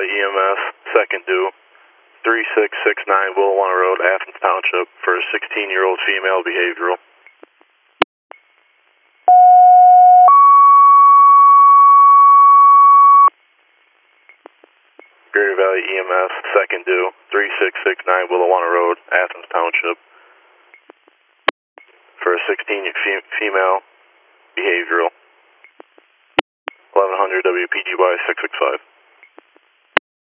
Valley EMS, second due, 3669 Willowanna Road, Athens Township, for a 16-year-old female behavioral. Greater Valley EMS, second due, 3669 Willowanna Road, Athens Township, for a 16-female behavioral. 1100 WPGY 665.